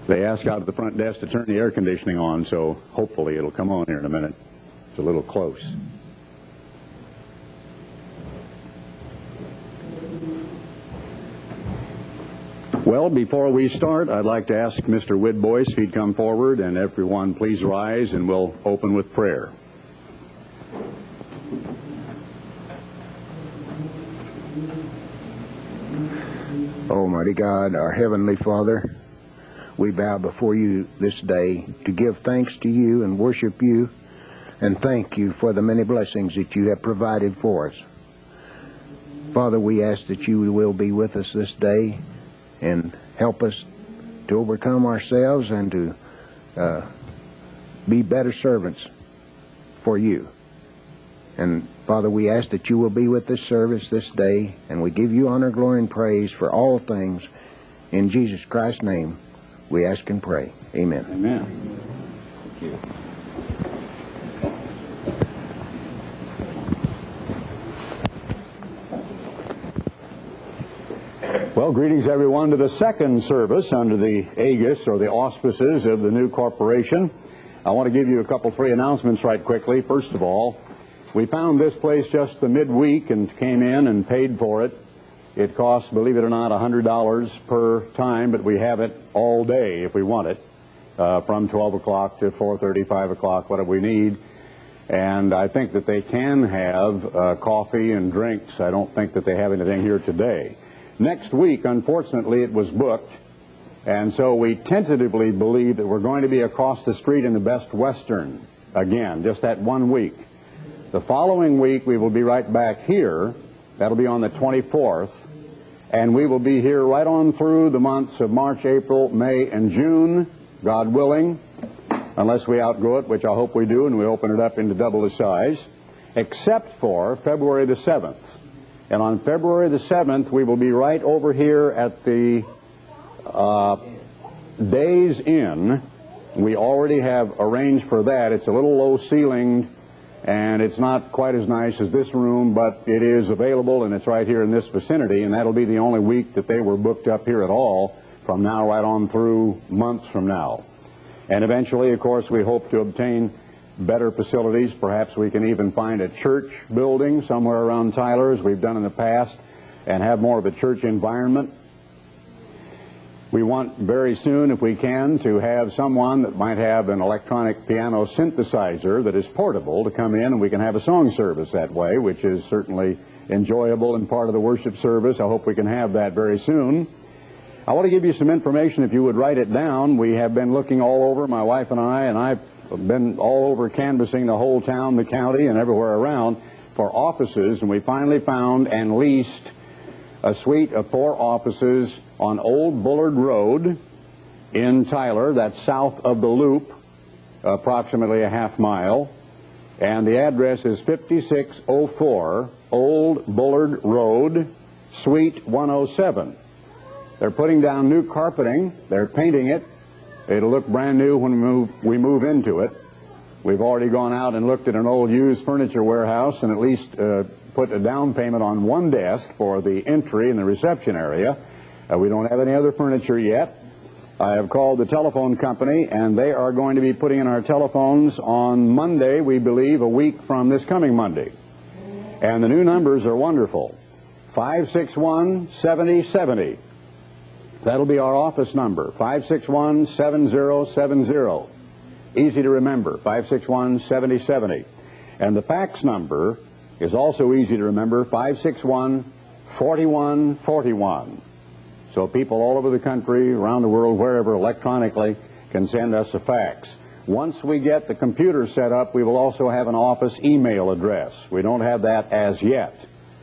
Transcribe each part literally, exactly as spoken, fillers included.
They asked out at the front desk to turn the air conditioning on, so hopefully it'll come on here in a minute. It's a little close. Well, before we start, I'd like to ask Mister Widboyce if he'd come forward, and everyone please rise, and we'll open with prayer. Almighty God, our Heavenly Father, we bow before you this day to give thanks to you and worship you and thank you for the many blessings that you have provided for us. Father, we ask that you will be with us this day and help us to overcome ourselves and to uh, be better servants for you. And Father, we ask that you will be with this service this day, and we give you honor, glory, and praise for all things. In Jesus Christ's name, we ask and pray. Amen. Amen. Thank you. Well, greetings everyone to the second service under the aegis or the auspices of the new corporation. I want to give you a couple three announcements right quickly. First of all, we found this place just the midweek and came in and paid for it. It costs, believe it or not, one hundred dollars per time, but we have it all day if we want it, uh, from twelve o'clock to four thirty, five o'clock, whatever we need. And I think that they can have uh, coffee and drinks. I don't think that they have anything here today. Next week, unfortunately, it was booked, and so we tentatively believe that we're going to be across the street in the Best Western again, just that one week. The following week, we will be right back here. That'll be on the twenty-fourth, and we will be here right on through the months of March, April, May, and June, God willing, unless we outgrow it, which I hope we do, and we open it up into double the size, except for February the seventh. And on February the seventh, we will be right over here at the uh, Days Inn. We already have arranged for that. It's a little low-ceilinged, and it's not quite as nice as this room, but it is available, and it's right here in this vicinity, and that'll be the only week that they were booked up here at all from now right on through months from now. And eventually, of course, we hope to obtain better facilities. Perhaps we can even find a church building somewhere around Tyler, as we've done in the past, and have more of a church environment. We want very soon, if we can, to have someone that might have an electronic piano synthesizer that is portable to come in, and we can have a song service that way, which is certainly enjoyable and part of the worship service. I hope we can have that very soon. I want to give you some information, if you would write it down. We have been looking all over, my wife and I, and I've been all over canvassing the whole town, the county, and everywhere around for offices, and we finally found and leased a suite of four offices on Old Bullard Road in Tyler. That's south of the Loop, approximately a half mile. And the address is fifty-six oh four Old Bullard Road, Suite one oh seven. They're putting down new carpeting. They're painting it. It'll look brand new when we move, we move into it. We've already gone out and looked at an old used furniture warehouse and at least uh, put a down payment on one desk for the entry and the reception area. Uh, we don't have any other furniture yet. I have called the telephone company, and they are going to be putting in our telephones on Monday, we believe, a week from this coming Monday. And the new numbers are wonderful. five six one, seven oh seven oh. That'll be our office number, five six one, seven oh seven oh. Easy to remember, five six one, seven oh seven oh. And the fax number is also easy to remember, five six one, four one four one. So people all over the country, around the world, wherever, electronically, can send us a fax. Once we get the computer set up, we will also have an office email address. We don't have that as yet.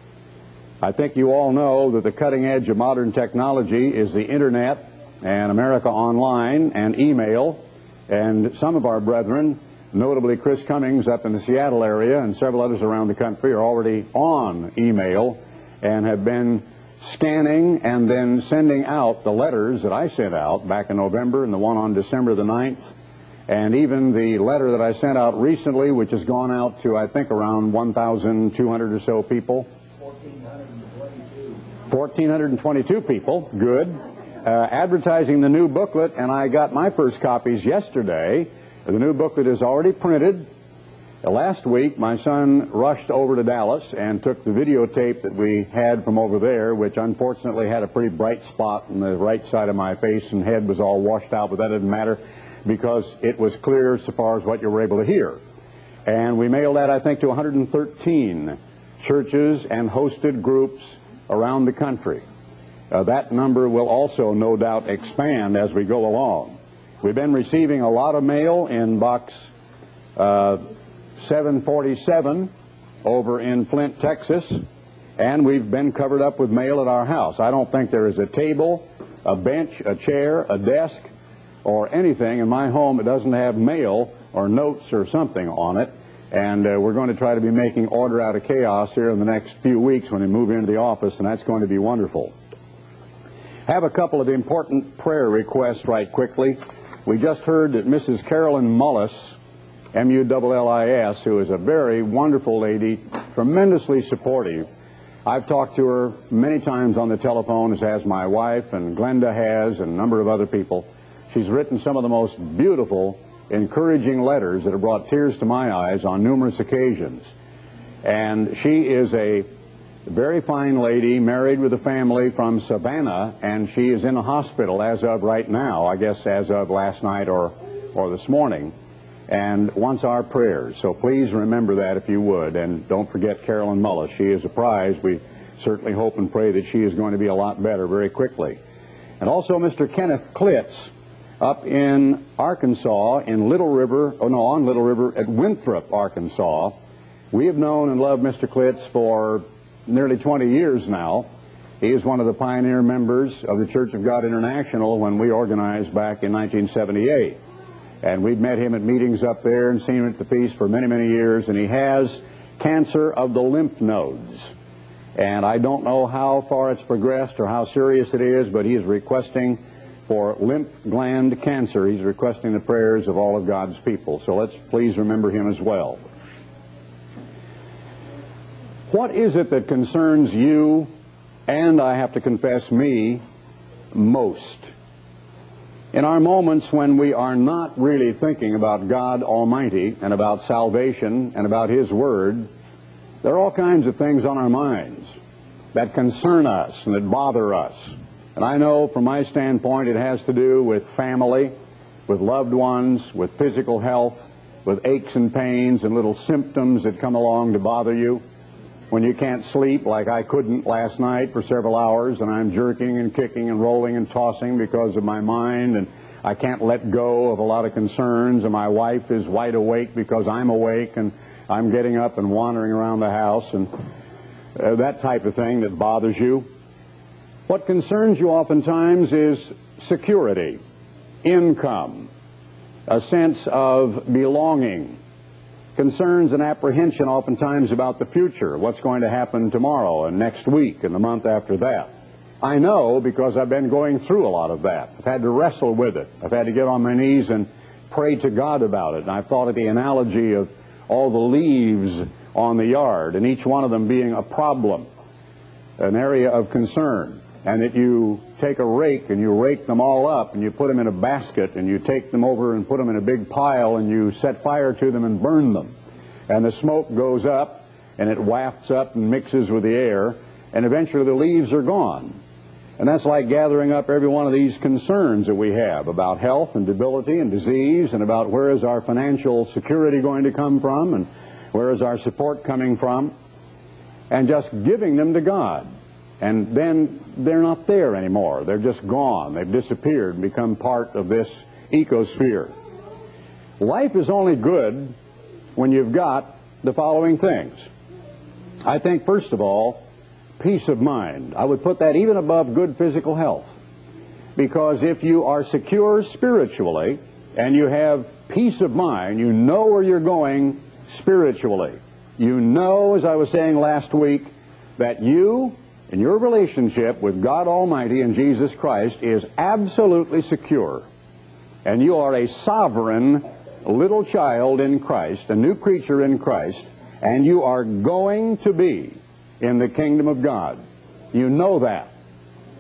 I think you all know that the cutting edge of modern technology is the Internet and America Online and email. And some of our brethren, notably Chris Cummings up in the Seattle area and several others around the country, are already on email and have been scanning and then sending out the letters that I sent out back in November and the one on December the ninth, and even the letter that I sent out recently, which has gone out to, I think, around one thousand two hundred or so people. one thousand four hundred twenty-two. one thousand four hundred twenty-two people. Good. uh, advertising the new booklet, and I got my first copies yesterday. The new booklet is already printed. Uh, last week, my son rushed over to Dallas and took the videotape that we had from over there, which unfortunately had a pretty bright spot on the right side of my face, and head was all washed out, but that didn't matter because it was clear so far as what you were able to hear. And we mailed that, I think, to one hundred thirteen churches and hosted groups around the country. Uh, that number will also, no doubt, expand as we go along. We've been receiving a lot of mail in box uh, seven forty-seven over in Flint, Texas, and we've been covered up with mail at our house. I don't think there is a table, a bench, a chair, a desk, or anything in my home that doesn't have mail or notes or something on it. And uh, we're going to try to be making order out of chaos here in the next few weeks when we move into the office, and that's going to be wonderful. Have a couple of important prayer requests right quickly. We just heard that Missus Carolyn Mullis, M U L L I S, who is a very wonderful lady, tremendously supportive. I've talked to her many times on the telephone, as has my wife, and Glenda has, and a number of other people. She's written some of the most beautiful, encouraging letters that have brought tears to my eyes on numerous occasions. And she is a very fine lady, married with a family from Savannah, and she is in a hospital as of right now, I guess as of last night or, or this morning, and wants our prayers. So please remember that if you would, and don't forget Carolyn Mullis. She is a prize. We certainly hope and pray that she is going to be a lot better very quickly. And also Mister Kenneth Klitz up in Arkansas, in Little River, oh no, on Little River at Winthrop, Arkansas. We have known and loved Mister Klitz for nearly twenty years now. He is one of the pioneer members of the Church of God International when we organized back in nineteen seventy-eight. And we've met him at meetings up there and seen him at the feast for many, many years, and he has cancer of the lymph nodes. And I don't know how far it's progressed or how serious it is, but he is requesting for lymph gland cancer. He's requesting the prayers of all of God's people. So let's please remember him as well. What is it that concerns you, and I have to confess me, most? In our moments when we are not really thinking about God Almighty and about salvation and about His Word, there are all kinds of things on our minds that concern us and that bother us. And I know from my standpoint it has to do with family, with loved ones, with physical health, with aches and pains and little symptoms that come along to bother you. When you can't sleep, like I couldn't last night for several hours, and I'm jerking and kicking and rolling and tossing because of my mind, and I can't let go of a lot of concerns, and my wife is wide awake because I'm awake, and I'm getting up and wandering around the house, and uh, that type of thing that bothers you. What concerns you oftentimes is security, income, a sense of belonging, concerns and apprehension oftentimes about the future, what's going to happen tomorrow and next week and the month after that. I know because I've been going through a lot of that. I've had to wrestle with it. I've had to get on my knees and pray to God about it. And I've thought of the analogy of all the leaves on the yard and each one of them being a problem, an area of concern. And that you take a rake and you rake them all up and you put them in a basket and you take them over and put them in a big pile and you set fire to them and burn them. And the smoke goes up and it wafts up and mixes with the air, and eventually the leaves are gone. And that's like gathering up every one of these concerns that we have about health and debility and disease, and about where is our financial security going to come from and where is our support coming from, and just giving them to God. And then they're not there anymore. They're just gone. They've disappeared and become part of this ecosphere. Life is only good when you've got the following things. I think, first of all, peace of mind. I would put that even above good physical health. Because if you are secure spiritually and you have peace of mind, you know where you're going spiritually. You know, as I was saying last week, that you and your relationship with God Almighty and Jesus Christ is absolutely secure. And you are a sovereign little child in Christ, a new creature in Christ, and you are going to be in the kingdom of God. You know that.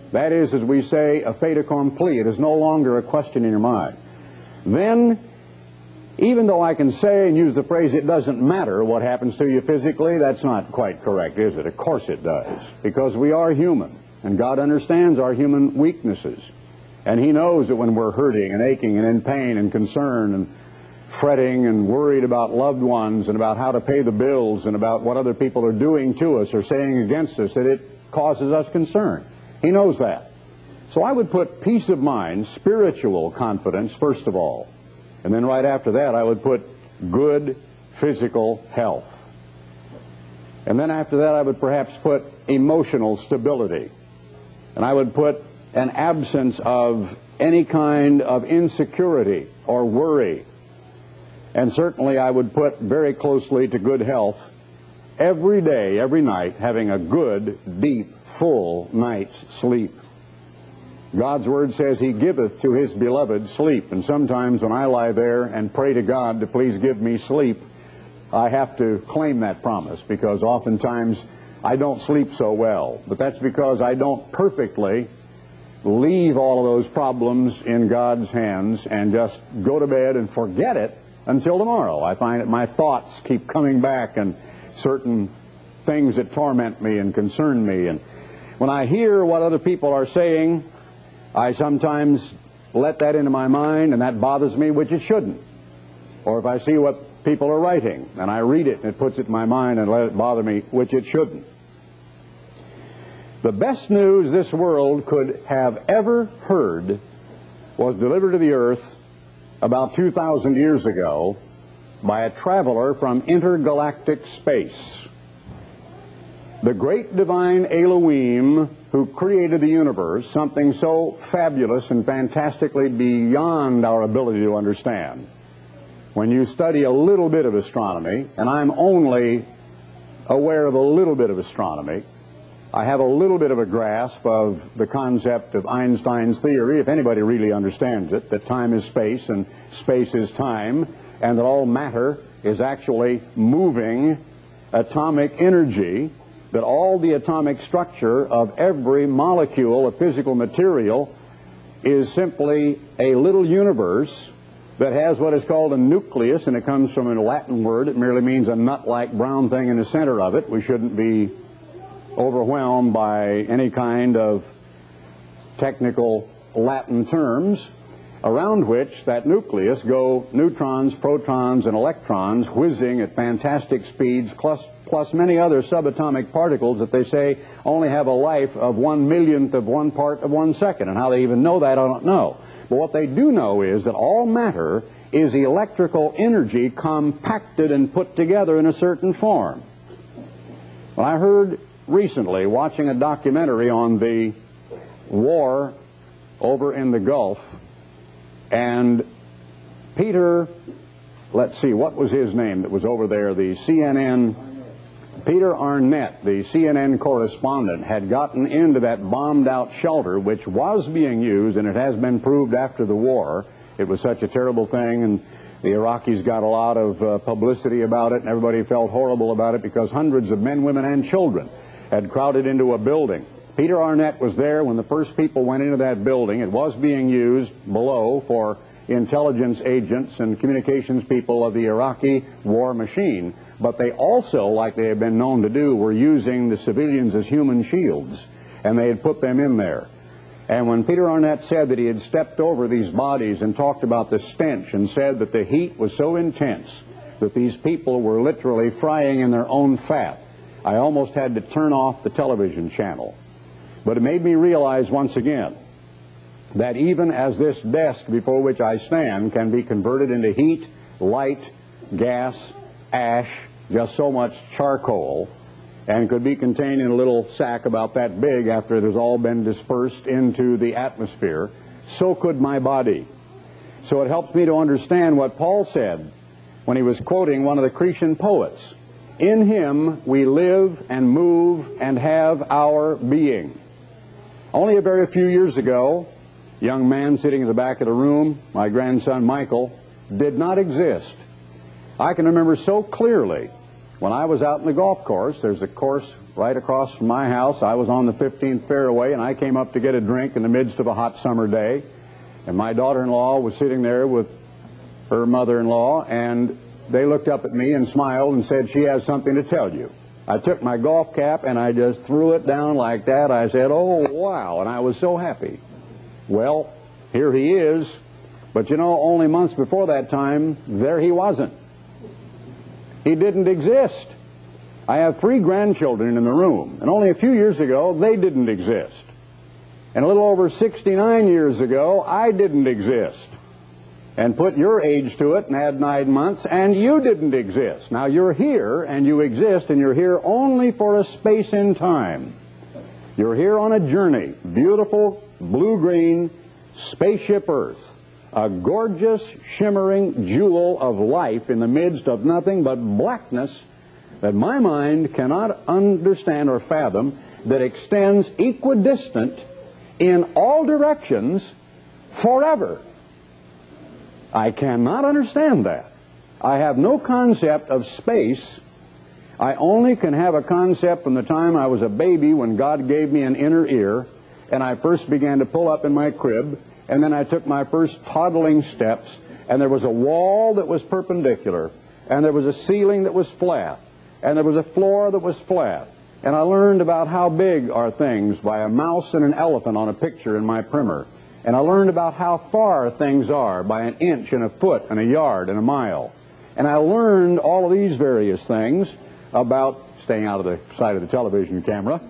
that is, as we say, a fait accompli. It is no longer a question in your mind. Then, even though I can say and use the phrase, it doesn't matter what happens to you physically, that's not quite correct, is it? Of course it does, because we are human, and God understands our human weaknesses. And He knows that when we're hurting and aching and in pain and concern and fretting and worried about loved ones and about how to pay the bills and about what other people are doing to us or saying against us, that it causes us concern. He knows that. So I would put peace of mind, spiritual confidence, first of all. And then right after that, I would put good physical health. And then after that, I would perhaps put emotional stability. And I would put an absence of any kind of insecurity or worry. And certainly I would put very closely to good health every day, every night, having a good, deep, full night's sleep. God's Word says He giveth to His beloved sleep. And sometimes when I lie there and pray to God to please give me sleep, I have to claim that promise, because oftentimes I don't sleep so well. But that's because I don't perfectly leave all of those problems in God's hands and just go to bed and forget it until tomorrow. I find that my thoughts keep coming back, and certain things that torment me and concern me. And when I hear what other people are saying, I sometimes let that into my mind, and that bothers me, which it shouldn't. Or if I see what people are writing, and I read it, and it puts it in my mind and let it bother me, which it shouldn't. The best news this world could have ever heard was delivered to the earth about two thousand years ago by a traveler from intergalactic space. The great divine Elohim, who created the universe, something so fabulous and fantastically beyond our ability to understand. When you study a little bit of astronomy, and I'm only aware of a little bit of astronomy, I have a little bit of a grasp of the concept of Einstein's theory, if anybody really understands it, that time is space and space is time, and that all matter is actually moving atomic energy, that all the atomic structure of every molecule of physical material is simply a little universe that has what is called a nucleus, and it comes from a Latin word. It merely means a nut-like brown thing in the center of it. We shouldn't be overwhelmed by any kind of technical Latin terms, around which that nucleus go neutrons, protons, and electrons whizzing at fantastic speeds, plus, plus many other subatomic particles that they say only have a life of one millionth of one part of one second. And how they even know that, I don't know. But what they do know is that all matter is electrical energy compacted and put together in a certain form. Well, I heard recently, watching a documentary on the war over in the Gulf, and Peter, let's see, what was his name that was over there, the C N N, Peter Arnett, the C N N correspondent, had gotten into that bombed-out shelter, which was being used, and it has been proved after the war. It was such a terrible thing, and the Iraqis got a lot of uh, publicity about it, and everybody felt horrible about it because hundreds of men, women, and children had crowded into a building. Peter Arnett was there when the first people went into that building. It was being used below for intelligence agents and communications people of the Iraqi war machine. But they also, like they had been known to do, were using the civilians as human shields, and they had put them in there. And when Peter Arnett said that he had stepped over these bodies and talked about the stench and said that the heat was so intense that these people were literally frying in their own fat, I almost had to turn off the television channel. But it made me realize once again that even as this desk before which I stand can be converted into heat, light, gas, ash, just so much charcoal, and could be contained in a little sack about that big after it has all been dispersed into the atmosphere, so could my body. So it helps me to understand what Paul said when he was quoting one of the Cretan poets. In Him we live and move and have our being. Only a very few years ago, a young man sitting in the back of the room, my grandson Michael, did not exist. I can remember so clearly When I was out in the golf course, there's a course right across from my house. I was on the fifteenth fairway, and I came up to get a drink in the midst of a hot summer day. And my daughter-in-law was sitting there with her mother-in-law, and they looked up at me and smiled and said, "She has something to tell you." I took my golf cap and I just threw it down like that. I said, "Oh, wow," and I was so happy. Well, here he is, but you know, only months before that time, there he wasn't. He didn't exist. I have three grandchildren in the room, and only a few years ago, they didn't exist. And a little over sixty-nine years ago, I didn't exist. And put your age to it and add nine months, and you didn't exist. Now you're here, and you exist, and you're here only for a space in time. You're here on a journey, beautiful, blue-green, spaceship Earth, a gorgeous, shimmering jewel of life in the midst of nothing but blackness that my mind cannot understand or fathom, that extends equidistant in all directions forever. I cannot understand that. I have no concept of space. I only can have a concept from the time I was a baby, when God gave me an inner ear, and I first began to pull up in my crib, and then I took my first toddling steps, and there was a wall that was perpendicular, and there was a ceiling that was flat, and there was a floor that was flat, and I learned about how big are things by a mouse and an elephant on a picture in my primer. And I learned about how far things are by an inch and a foot and a yard and a mile. And I learned all of these various things about, staying out of the sight of the television camera,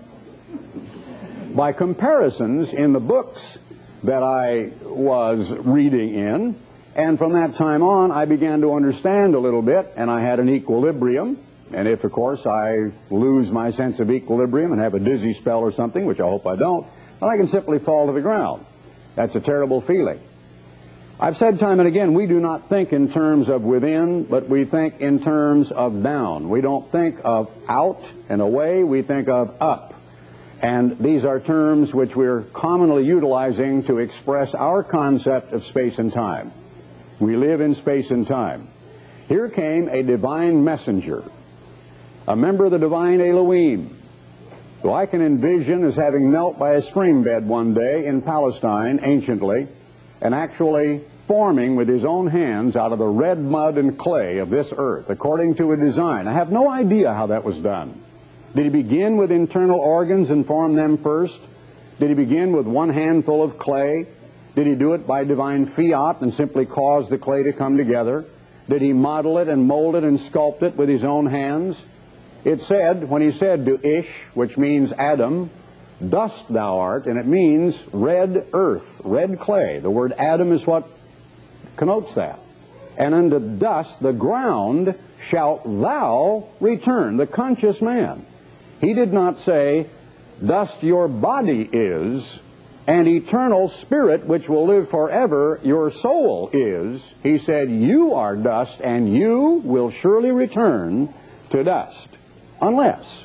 by comparisons in the books that I was reading in. And from that time on, I began to understand a little bit, and I had an equilibrium. And if, of course, I lose my sense of equilibrium and have a dizzy spell or something, which I hope I don't, then I can simply fall to the ground. That's a terrible feeling. I've said time and again, we do not think in terms of within, but we think in terms of down. We don't think of out and away, we think of up. And these are terms which we're commonly utilizing to express our concept of space and time. We live in space and time. Here came a divine messenger, a member of the divine Elohim, who I can envision as having knelt by a stream bed one day in Palestine, anciently, and actually forming with his own hands out of the red mud and clay of this earth, according to a design. I have no idea how that was done. Did he begin with internal organs and form them first? Did he begin with one handful of clay? Did he do it by divine fiat and simply cause the clay to come together? Did he model it and mold it and sculpt it with his own hands? It said, when he said to Ish, which means Adam, "Dust thou art," and it means red earth, red clay. The word Adam is what connotes that. "And unto dust, the ground, shalt thou return," the conscious man. He did not say, "Dust your body is, and eternal spirit which will live forever your soul is." He said, "You are dust, and you will surely return to dust, unless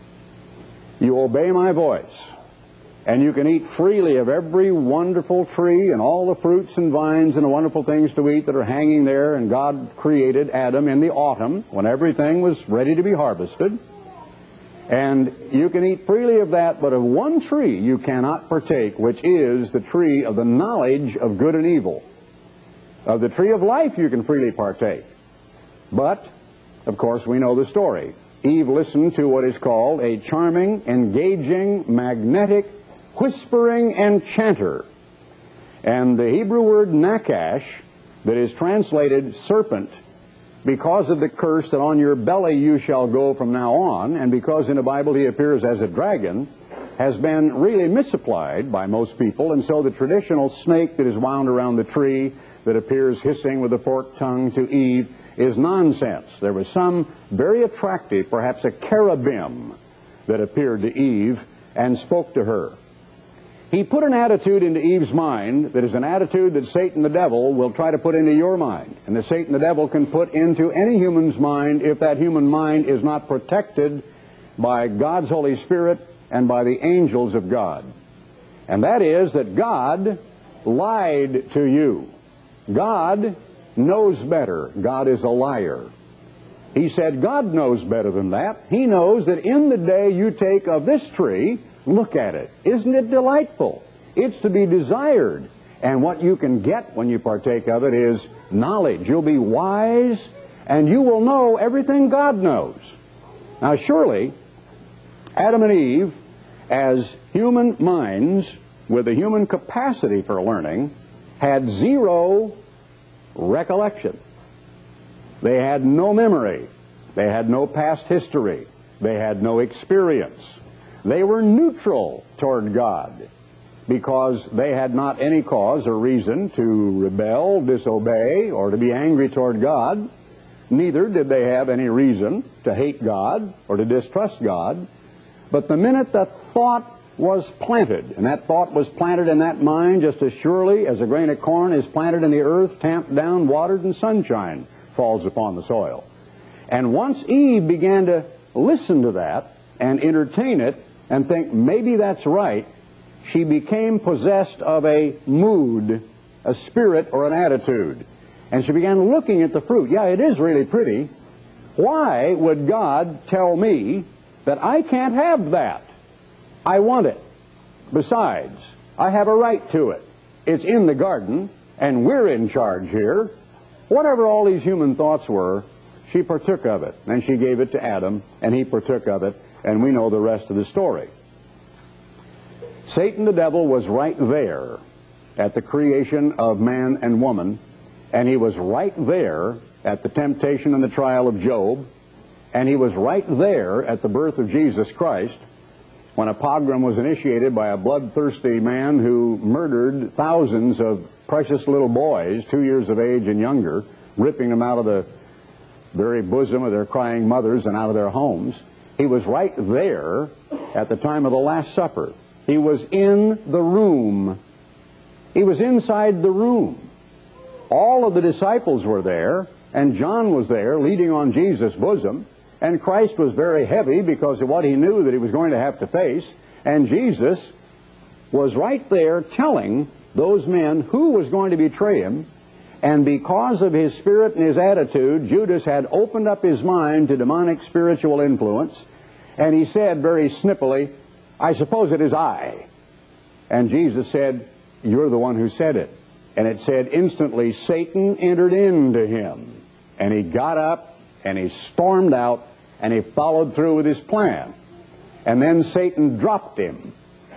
you obey my voice." And you can eat freely of every wonderful tree and all the fruits and vines and the wonderful things to eat that are hanging there. And God created Adam in the autumn when everything was ready to be harvested. And you can eat freely of that, but of one tree you cannot partake, which is the tree of the knowledge of good and evil. Of the tree of life you can freely partake. But, of course, we know the story. Eve listened to what is called a charming, engaging, magnetic, whispering enchanter. And the Hebrew word nakash, that is translated serpent, because of the curse that on your belly you shall go from now on, and because in the Bible he appears as a dragon, has been really misapplied by most people. And so the traditional snake that is wound around the tree, that appears hissing with a forked tongue to Eve, is nonsense. There was some very attractive, perhaps a cherubim, that appeared to Eve and spoke to her. He put an attitude into Eve's mind that is an attitude that Satan the devil will try to put into your mind, and that Satan the devil can put into any human's mind if that human mind is not protected by God's Holy Spirit and by the angels of God. And that is that God lied to you. God knows better. God is a liar. He said, God knows better than that. He knows that in the day you take of this tree, look at it. Isn't it delightful? It's to be desired. And what you can get when you partake of it is knowledge. You'll be wise, and you will know everything God knows. Now, surely, Adam and Eve, as human minds with a human capacity for learning, had zero recollection. They had no memory. They had no past history. They had no experience. They were neutral toward God because they had not any cause or reason to rebel, disobey, or to be angry toward God. Neither did they have any reason to hate God or to distrust God. But the minute the thought was planted, and that thought was planted in that mind just as surely as a grain of corn is planted in the earth, tamped down, watered, and sunshine falls upon the soil. And once Eve began to listen to that and entertain it and think, maybe that's right, she became possessed of a mood, a spirit, or an attitude. And she began looking at the fruit. Yeah, it is really pretty. Why would God tell me that I can't have that? I want it. Besides, I have a right to it. It's in the garden, and we're in charge here. Whatever all these human thoughts were, she partook of it, and she gave it to Adam, and he partook of it, and we know the rest of the story. Satan the devil was right there at the creation of man and woman, and he was right there at the temptation and the trial of Job, and he was right there at the birth of Jesus Christ, when a pogrom was initiated by a bloodthirsty man who murdered thousands of precious little boys, two years of age and younger, ripping them out of the very bosom of their crying mothers and out of their homes. He was right there at the time of the Last Supper. He was in the room. He was inside the room. All of the disciples were there, and John was there leading on Jesus' bosom. And Christ was very heavy because of what he knew that he was going to have to face. And Jesus was right there telling those men who was going to betray him. And because of his spirit and his attitude, Judas had opened up his mind to demonic spiritual influence. And he said very snippily, I suppose it is I. And Jesus said, you're the one who said it. And it said instantly, Satan entered into him. And he got up and he stormed out, and he followed through with his plan. And then Satan dropped him.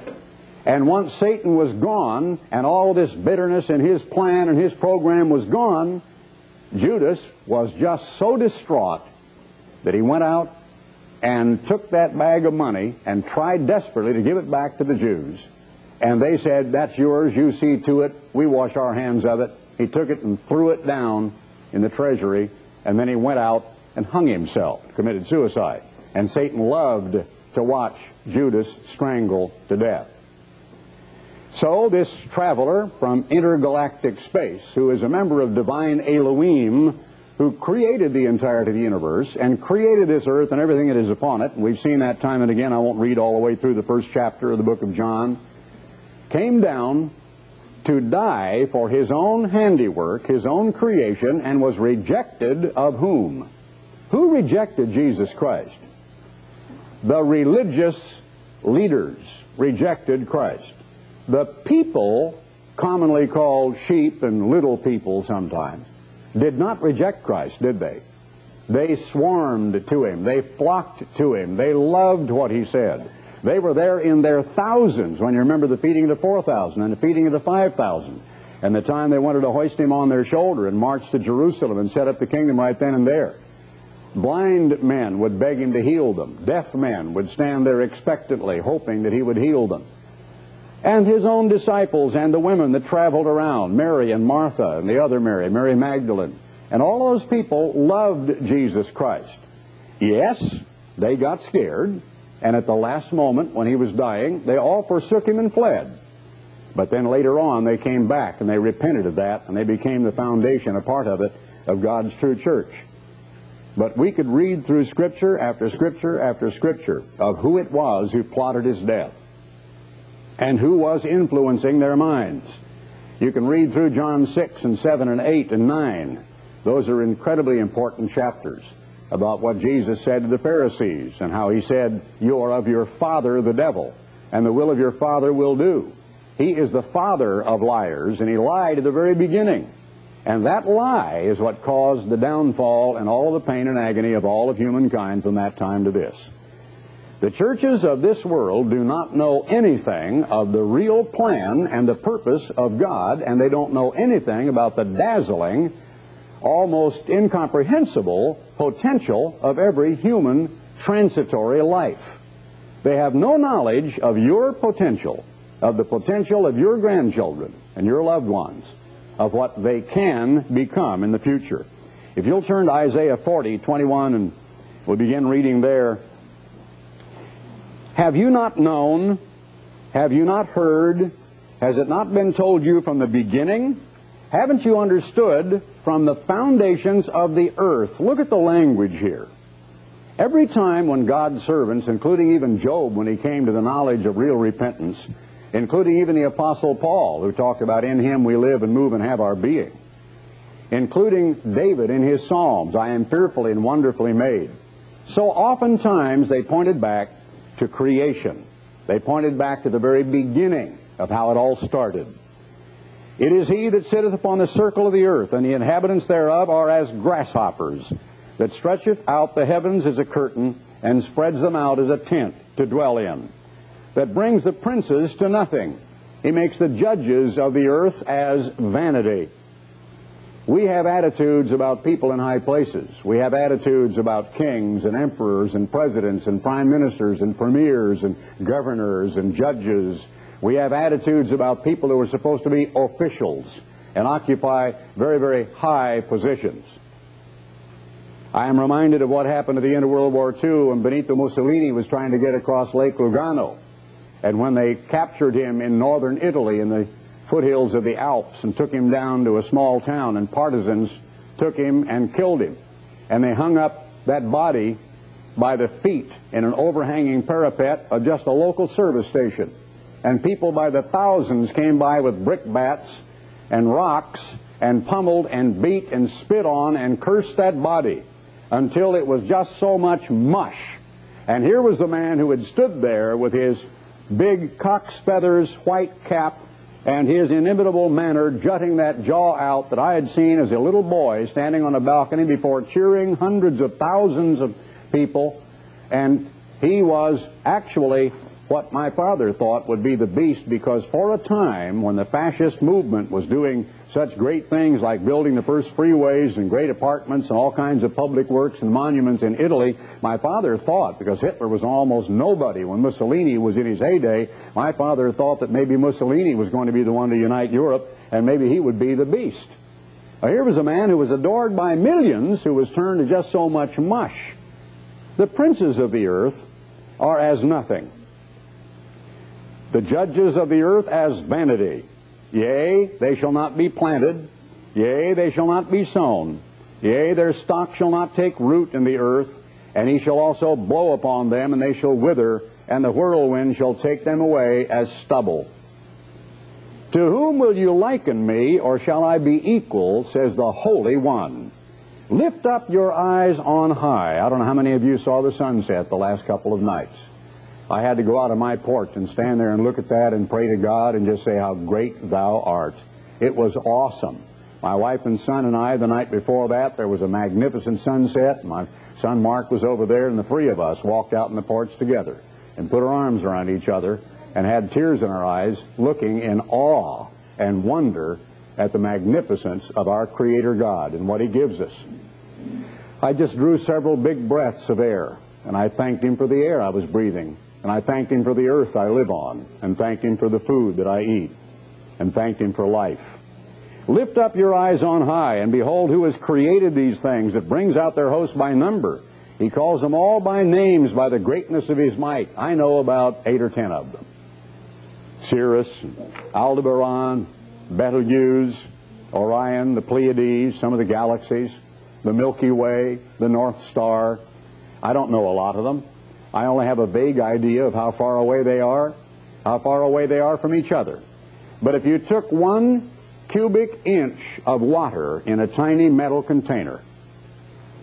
And once Satan was gone, and all this bitterness in his plan and his program was gone, Judas was just so distraught that he went out and took that bag of money and tried desperately to give it back to the Jews. And they said, that's yours, you see to it, we wash our hands of it. He took it and threw it down in the treasury, and then he went out and hung himself, committed suicide. And Satan loved to watch Judas strangle to death. So this traveler from intergalactic space, who is a member of divine Elohim, who created the entirety of the universe and created this earth and everything that is upon it, and we've seen that time and again, I won't read all the way through the first chapter of the book of John, came down to die for his own handiwork, his own creation, and was rejected of whom? Who rejected Jesus Christ? The religious leaders rejected Christ. The people, commonly called sheep and little people sometimes, did not reject Christ, did they? They swarmed to him. They flocked to him. They loved what he said. They were there in their thousands when you remember the feeding of the four thousand and the feeding of the five thousand. And the time they wanted to hoist him on their shoulder and march to Jerusalem and set up the kingdom right then and there. Blind men would beg him to heal them. Deaf men would stand there expectantly, hoping that he would heal them. And his own disciples and the women that traveled around, Mary and Martha and the other Mary, Mary Magdalene, and all those people loved Jesus Christ. Yes, they got scared, and at the last moment when he was dying, they all forsook him and fled. But then later on, they came back and they repented of that, and they became the foundation, a part of it, of God's true church. But we could read through Scripture after Scripture after Scripture of who it was who plotted his death and who was influencing their minds. You can read through John six and seven and eight and nine. Those are incredibly important chapters. about what Jesus said to the Pharisees and how he said, "You are of your father the devil, and the will of your father will do." He is the father of liars, and he lied at the very beginning. And that lie is what caused the downfall and all the pain and agony of all of humankind from that time to this. The churches of this world do not know anything of the real plan and the purpose of God, and they don't know anything about the dazzling, almost incomprehensible potential of every human transitory life. They have no knowledge of your potential, of the potential of your grandchildren and your loved ones, of what they can become in the future. If you'll turn to Isaiah forty, twenty-one, and we'll begin reading there. Have you not known? Have you not heard? Has it not been told you from the beginning? Haven't you understood from the foundations of the earth? Look at the language here. Every time when God's servants, including even Job when he came to the knowledge of real repentance, including even the Apostle Paul, who talked about in him we live and move and have our being, including David in his Psalms, I am fearfully and wonderfully made. So oftentimes they pointed back to creation. They pointed back to the very beginning of how it all started. It is he that sitteth upon the circle of the earth, and the inhabitants thereof are as grasshoppers, that stretcheth out the heavens as a curtain, and spreads them out as a tent to dwell in, that brings the princes to nothing. He makes the judges of the earth as vanity. We have attitudes about people in high places. We have attitudes about kings and emperors and presidents and prime ministers and premiers and governors and judges. We have attitudes about people who are supposed to be officials and occupy very, very high positions. I am reminded of what happened at the end of World War Two when Benito Mussolini was trying to get across Lake Lugano. And when they captured him in northern Italy in the foothills of the Alps and took him down to a small town, and partisans took him and killed him. And they hung up that body by the feet in an overhanging parapet of just a local service station. And people by the thousands came by with brickbats and rocks and pummeled and beat and spit on and cursed that body until it was just so much mush. And here was the man who had stood there with his big cock's feathers, white cap, and his inimitable manner, jutting that jaw out that I had seen as a little boy standing on a balcony before cheering hundreds of thousands of people. And he was actually what my father thought would be the beast, because for a time when the fascist movement was doing such great things like building the first freeways and great apartments and all kinds of public works and monuments in Italy, my father thought, because Hitler was almost nobody when Mussolini was in his heyday, my father thought that maybe Mussolini was going to be the one to unite Europe, and maybe he would be the beast. Now, here was a man who was adored by millions who was turned to just so much mush. The princes of the earth are as nothing. The judges of the earth as vanity. Yea, they shall not be planted. Yea, they shall not be sown. Yea, their stock shall not take root in the earth. And he shall also blow upon them, and they shall wither, and the whirlwind shall take them away as stubble. To whom will you liken me, or shall I be equal, says the Holy One. Lift up your eyes on high. I don't know how many of you saw the sunset the last couple of nights. I had to go out of my porch and stand there and look at that and pray to God and just say, how great thou art. It was awesome. My wife and son and I, the night before that, there was a magnificent sunset. My son Mark was over there, and the three of us walked out in the porch together and put our arms around each other and had tears in our eyes, looking in awe and wonder at the magnificence of our Creator God and what He gives us. I just drew several big breaths of air, and I thanked Him for the air I was breathing. And I thanked Him for the earth I live on, and thanked Him for the food that I eat, and thanked Him for life. Lift up your eyes on high, and behold who has created these things, that brings out their host by number. He calls them all by names, by the greatness of His might. I know about eight or ten of them. Sirius, Aldebaran, Betelgeuse, Orion, the Pleiades, some of the galaxies, the Milky Way, the North Star. I don't know a lot of them. I only have a vague idea of how far away they are, how far away they are from each other. But if you took one cubic inch of water in a tiny metal container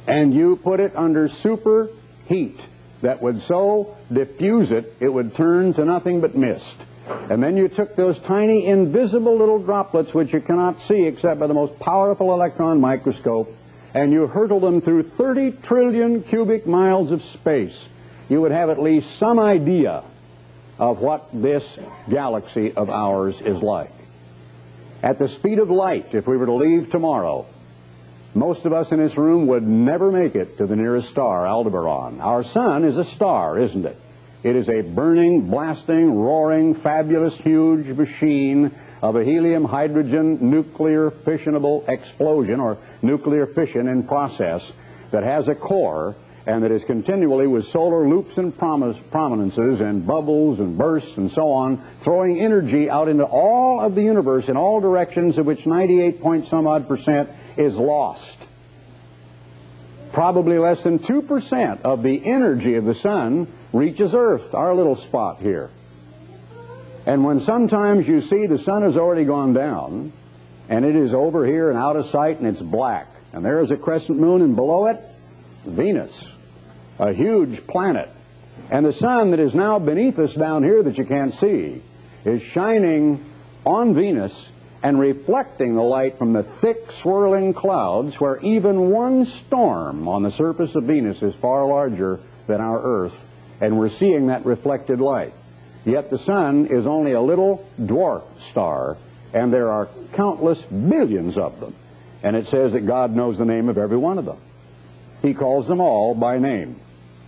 and you put it under super heat that would so diffuse it, it would turn to nothing but mist. And then you took those tiny, invisible little droplets, which you cannot see except by the most powerful electron microscope, and you hurtled them through thirty trillion cubic miles of space. You would have at least some idea of what this galaxy of ours is like. At the speed of light, if we were to leave tomorrow, most of us in this room would never make it to the nearest star, Aldebaran. Our sun is a star, isn't it? It is a burning, blasting, roaring, fabulous, huge machine of a helium-hydrogen nuclear fissionable explosion, or nuclear fission in process, that has a core and that is continually with solar loops and prominences and bubbles and bursts and so on, throwing energy out into all of the universe in all directions, of which ninety-eight point some odd percent is lost. Probably less than two percent of the energy of the sun reaches Earth, our little spot here. And when sometimes you see the sun has already gone down, and it is over here and out of sight, and it's black, and there is a crescent moon, and below it, Venus, a huge planet. And the sun that is now beneath us down here that you can't see is shining on Venus and reflecting the light from the thick swirling clouds, where even one storm on the surface of Venus is far larger than our Earth, and we're seeing that reflected light. Yet the sun is only a little dwarf star, and there are countless billions of them. And it says that God knows the name of every one of them. He calls them all by name.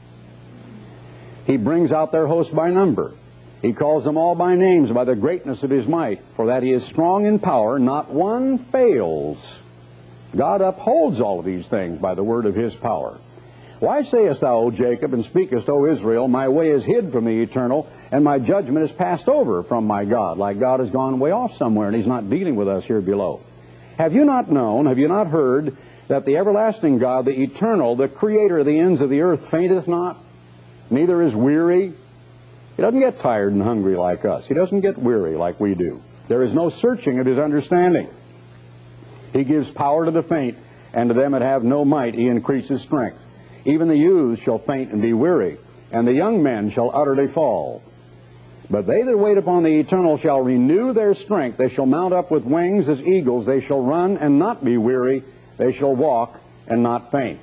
He brings out their host by number. He calls them all by names, by the greatness of his might, for that he is strong in power, not one fails. God upholds all of these things by the word of his power. Why sayest thou, O Jacob, and speakest, O Israel, my way is hid from the eternal, and my judgment is passed over from my God, like God has gone way off somewhere, and he's not dealing with us here below. Have you not known, have you not heard, that the everlasting God, the eternal, the creator of the ends of the earth, fainteth not, neither is weary? He doesn't get tired and hungry like us. He doesn't get weary like we do. There is no searching of his understanding. He gives power to the faint, and to them that have no might he increases strength. Even the youths shall faint and be weary, and the young men shall utterly fall. But they that wait upon the eternal shall renew their strength. They shall mount up with wings as eagles. They shall run and not be weary. They shall walk and not faint.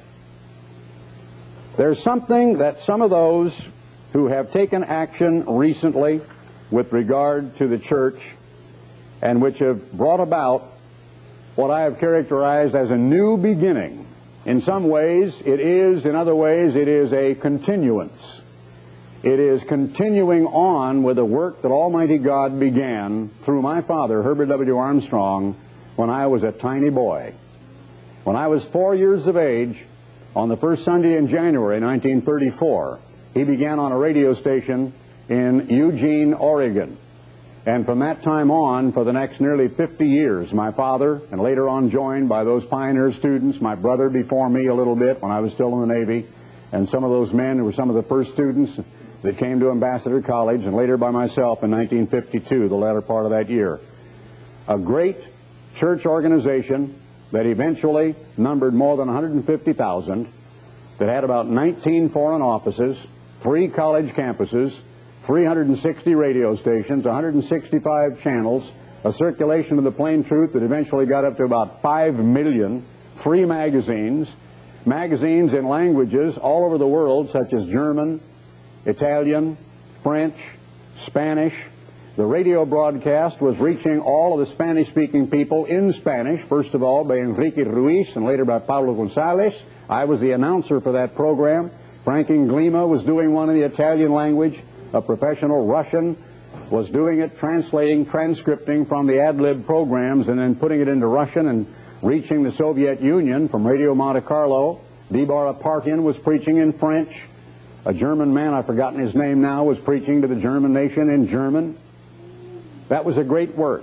There's something that some of those who have taken action recently with regard to the church, and which have brought about what I have characterized as a new beginning. In some ways it is, in other ways it is a continuance. It is continuing on with the work that Almighty God began through my father, Herbert W. Armstrong, when I was a tiny boy. When I was four years of age, on the first Sunday in January nineteen thirty-four, he began on a radio station in Eugene, Oregon. And from that time on, for the next nearly fifty years, my father, and later on joined by those pioneer students, my brother before me a little bit when I was still in the Navy, and some of those men who were some of the first students that came to Ambassador College, and later by myself in nineteen fifty-two, the latter part of that year. A great church organization that eventually numbered more than one hundred fifty thousand, that had about nineteen foreign offices, three college campuses, three hundred sixty radio stations, one hundred sixty-five channels, a circulation of the plain truth that eventually got up to about five million, three magazines, magazines in languages all over the world such as German, Italian, French, Spanish. The radio broadcast was reaching all of the Spanish-speaking people in Spanish, first of all by Enrique Ruiz and later by Pablo Gonzalez. I was the announcer for that program. Frank Inglima was doing one in the Italian language. A professional Russian was doing it, translating, transcripting from the ad-lib programs and then putting it into Russian and reaching the Soviet Union from Radio Monte Carlo. Dibar Apartian was preaching in French. A German man, I've forgotten his name now, was preaching to the German nation in German. That was a great work.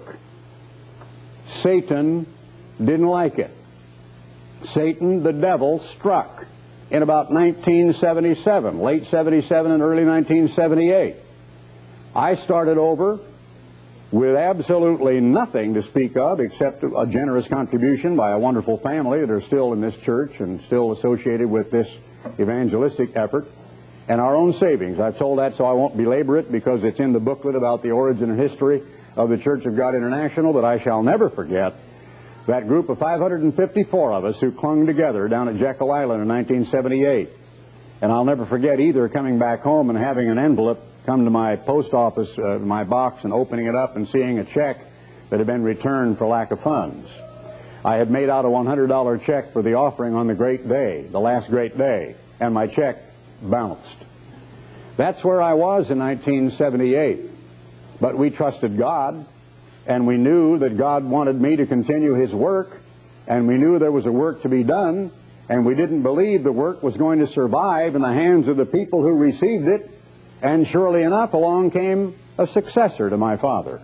Satan didn't like it. Satan, the devil, struck in about nineteen seventy-seven, late seventy-seven and early nineteen seventy-eight. I started over with absolutely nothing to speak of except a generous contribution by a wonderful family that are still in this church and still associated with this evangelistic effort, and our own savings. I've told that so I won't belabor it because it's in the booklet about the origin and history of the Church of God International, but I shall never forget that group of five hundred fifty-four of us who clung together down at Jekyll Island in nineteen seventy-eight. And I'll never forget either coming back home and having an envelope come to my post office, uh, my box, and opening it up and seeing a check that had been returned for lack of funds. I had made out a one hundred dollar check for the offering on the great day, the last great day, and my check bounced. That's where I was in nineteen seventy-eight. But we trusted God, and we knew that God wanted me to continue His work, and we knew there was a work to be done, and we didn't believe the work was going to survive in the hands of the people who received it. And surely enough, along came a successor to my father.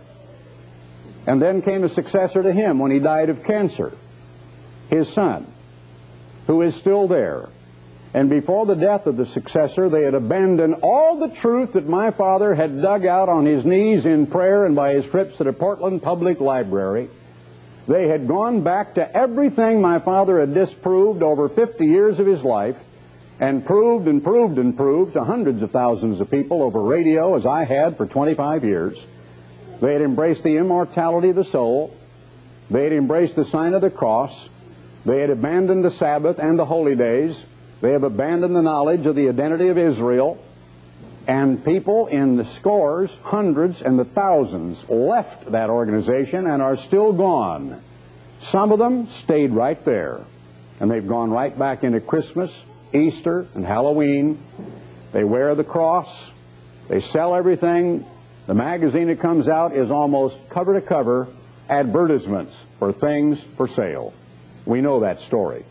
And then came a successor to him when he died of cancer, his son, who is still there. And before the death of the successor, they had abandoned all the truth that my father had dug out on his knees in prayer and by his trips to the Portland Public Library. They had gone back to everything my father had disproved over fifty years of his life, and proved and proved and proved to hundreds of thousands of people over radio, as I had for twenty-five years. They had embraced the immortality of the soul. They had embraced the sign of the cross. They had abandoned the Sabbath and the holy days. They have abandoned the knowledge of the identity of Israel. And people in the scores, hundreds, and the thousands left that organization and are still gone. Some of them stayed right there. And they've gone right back into Christmas, Easter, and Halloween. They wear the cross. They sell everything. The magazine that comes out is almost cover to cover advertisements for things for sale. We know that story.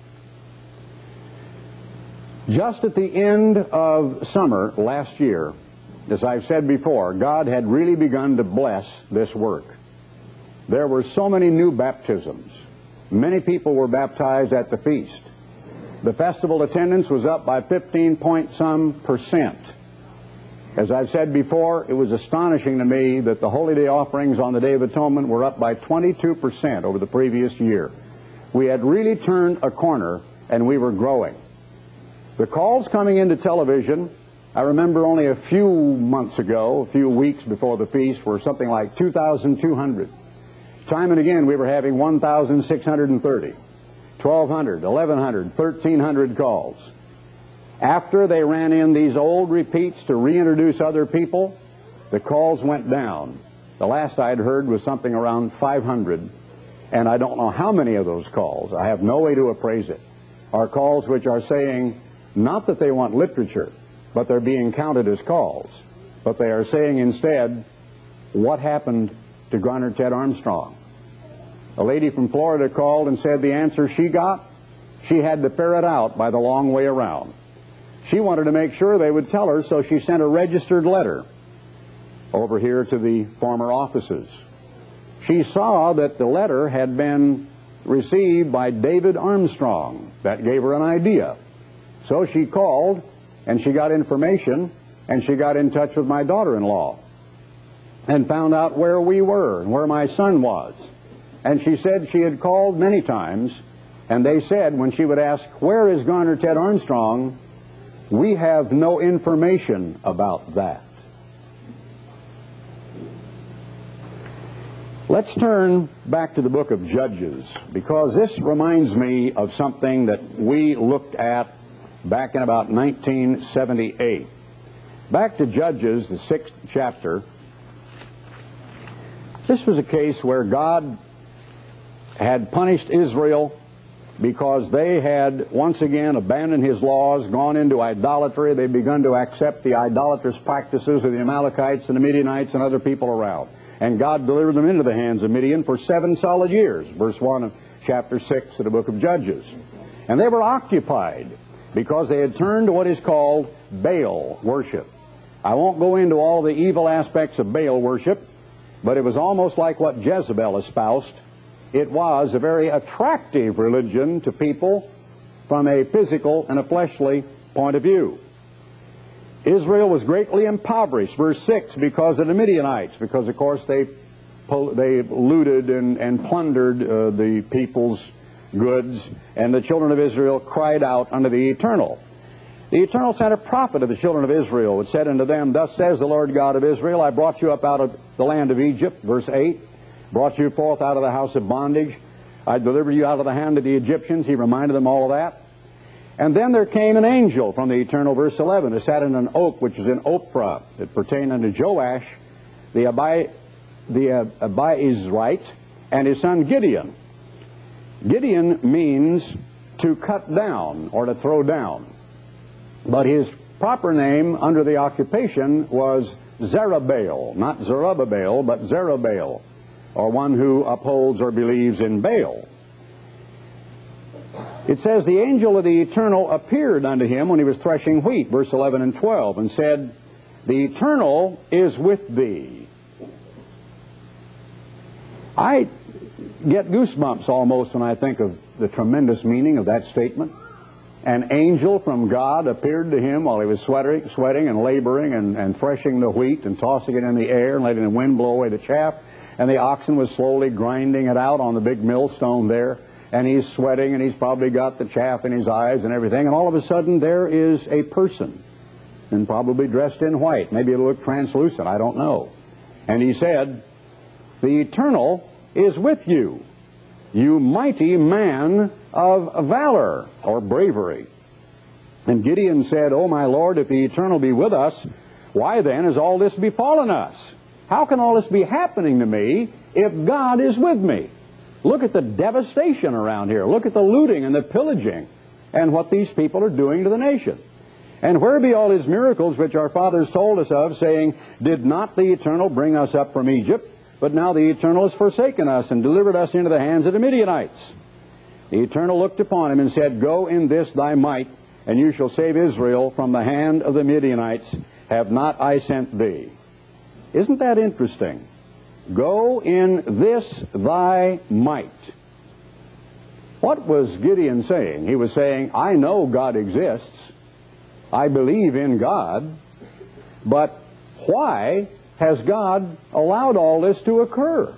Just at the end of summer last year, as I've said before, God had really begun to bless this work. There were so many new baptisms. Many people were baptized at the feast. The festival attendance was up by fifteen point some percent. As I've said before, it was astonishing to me that the Holy Day offerings on the Day of Atonement were up by twenty-two percent over the previous year. We had really turned a corner, and we were growing. The calls coming into television, I remember only a few months ago, a few weeks before the feast, were something like two thousand two hundred. Time and again, we were having one thousand six hundred thirty, twelve hundred, eleven hundred, thirteen hundred calls. After they ran in these old repeats to reintroduce other people, the calls went down. The last I'd heard was something around five hundred, and I don't know how many of those calls, I have no way to appraise it, are calls which are saying, not that they want literature, but they're being counted as calls. But they are saying instead, what happened to Garner Ted Armstrong? A lady from Florida called and said the answer she got, she had to ferret out by the long way around. She wanted to make sure they would tell her, so she sent a registered letter over here to the former offices. She saw that the letter had been received by David Armstrong. That gave her an idea. So she called, and she got information, and she got in touch with my daughter-in-law and found out where we were and where my son was. And she said she had called many times, and they said when she would ask, where is Garner Ted Armstrong, we have no information about that. Let's turn back to the book of Judges, because this reminds me of something that we looked at back in about nineteen seventy-eight. Back to Judges, the sixth chapter. This was a case where God had punished Israel because they had once again abandoned His laws, gone into idolatry. They'd begun to accept the idolatrous practices of the Amalekites and the Midianites and other people around. And God delivered them into the hands of Midian for seven solid years, verse one of chapter six of the book of Judges. And they were occupied because they had turned to what is called Baal worship. I won't go into all the evil aspects of Baal worship, but it was almost like what Jezebel espoused. It was a very attractive religion to people from a physical and a fleshly point of view. Israel was greatly impoverished, verse six, because of the Midianites, because, of course, they pol- they looted and, and plundered uh, the people's goods, and the children of Israel cried out unto the Eternal. The Eternal sent a prophet of the children of Israel, which said unto them, Thus says the Lord God of Israel, I brought you up out of the land of Egypt, verse eight, brought you forth out of the house of bondage. I delivered you out of the hand of the Egyptians. He reminded them all of that. And then there came an angel from the Eternal, verse eleven, who sat in an oak which is in Ophrah, that pertained unto Joash, the Abi, the uh, Abiezrite, and his son Gideon. Gideon means to cut down or to throw down. But his proper name under the occupation was Zerubbabel, not Zerubbabel, but Zerubbabel, or one who upholds or believes in Baal. It says, the angel of the Eternal appeared unto him when he was threshing wheat, verse eleven and twelve, and said, The Eternal is with thee. I get goosebumps almost when I think of the tremendous meaning of that statement. An angel from God appeared to him while he was sweating, sweating and laboring and, and threshing the wheat and tossing it in the air and letting the wind blow away the chaff. And the oxen was slowly grinding it out on the big millstone there. And he's sweating, and he's probably got the chaff in his eyes and everything. And all of a sudden, there is a person, and probably dressed in white. Maybe it'll look translucent, I don't know. And he said, The Eternal is with you, you mighty man of valor, or bravery. And Gideon said, O my Lord, if the Eternal be with us, why then has all this befallen us? How can all this be happening to me if God is with me? Look at the devastation around here. Look at the looting and the pillaging and what these people are doing to the nation. And where be all his miracles which our fathers told us of, saying, Did not the Eternal bring us up from Egypt? But now the Eternal has forsaken us and delivered us into the hands of the Midianites. The Eternal looked upon him and said, Go in this thy might, and you shall save Israel from the hand of the Midianites. Have not I sent thee? Isn't that interesting? Go in this thy might. What was Gideon saying? He was saying, I know God exists. I believe in God. But why has God allowed all this to occur?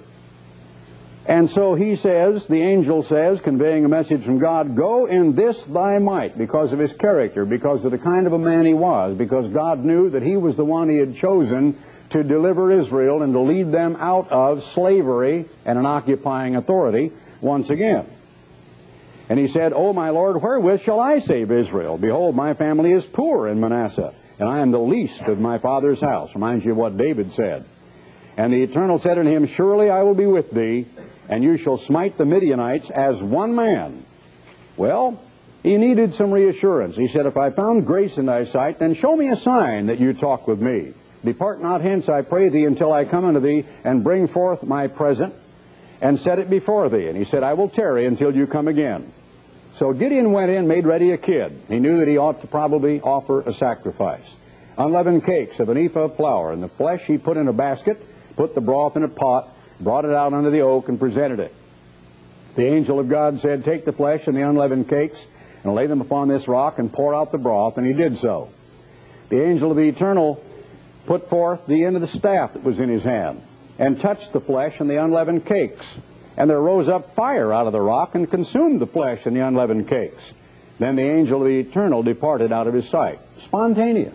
And so he says, the angel says, conveying a message from God, Go in this thy might, because of his character, because of the kind of a man he was, because God knew that he was the one he had chosen to deliver Israel and to lead them out of slavery and an occupying authority once again. And he said, O my Lord, wherewith shall I save Israel? Behold, my family is poor in Manasseh, and I am the least of my father's house. Reminds you of what David said. And the Eternal said unto him, Surely I will be with thee, and you shall smite the Midianites as one man. Well, he needed some reassurance. He said, If I found grace in thy sight, then show me a sign that you talk with me. Depart not hence, I pray thee, until I come unto thee, and bring forth my present, and set it before thee. And he said, I will tarry until you come again. So Gideon went in, made ready a kid. He knew that he ought to probably offer a sacrifice. Unleavened cakes of an ephah of flour, and the flesh he put in a basket, put the broth in a pot, brought it out under the oak, and presented it. The angel of God said, Take the flesh and the unleavened cakes, and lay them upon this rock, and pour out the broth, and he did so. The angel of the Eternal put forth the end of the staff that was in his hand, and touched the flesh and the unleavened cakes. And there rose up fire out of the rock, and consumed the flesh and the unleavened cakes. Then the angel of the Eternal departed out of his sight. Spontaneous.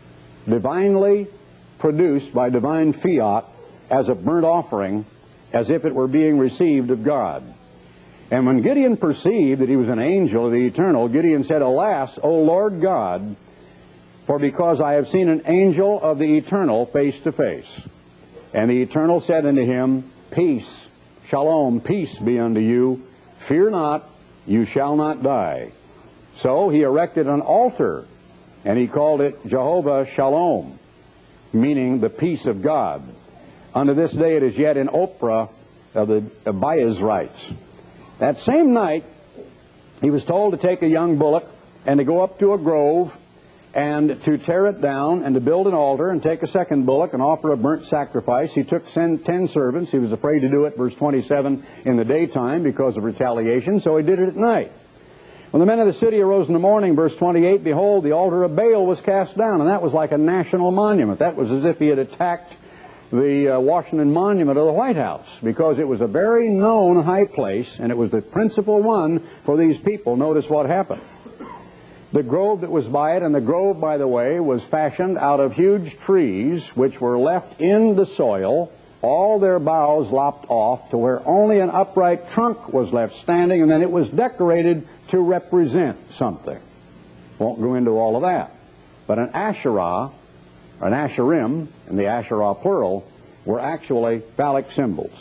Divinely produced by divine fiat as a burnt offering, as if it were being received of God. And when Gideon perceived that he was an angel of the Eternal, Gideon said, Alas, O Lord God, for because I have seen an angel of the Eternal face to face. And the Eternal said unto him, Peace, shalom, peace be unto you. Fear not, you shall not die. So he erected an altar, and he called it Jehovah Shalom, meaning the peace of God. Unto this day it is yet in Ophrah of the Abiezrites. That same night, he was told to take a young bullock and to go up to a grove and to tear it down and to build an altar and take a second bullock and offer a burnt sacrifice. He took ten servants. He was afraid to do it, verse twenty-seven, in the daytime because of retaliation, so he did it at night. When the men of the city arose in the morning, verse twenty-eight, behold, the altar of Baal was cast down, and that was like a national monument. That was as if he had attacked the uh, Washington Monument of the White House, because it was a very known high place, and it was the principal one for these people. Notice what happened. The grove that was by it, and the grove, by the way, was fashioned out of huge trees which were left in the soil, all their boughs lopped off to where only an upright trunk was left standing, and then it was decorated to represent something. Won't go into all of that. But an Asherah, an Asherim, and the Asherah plural, were actually phallic symbols.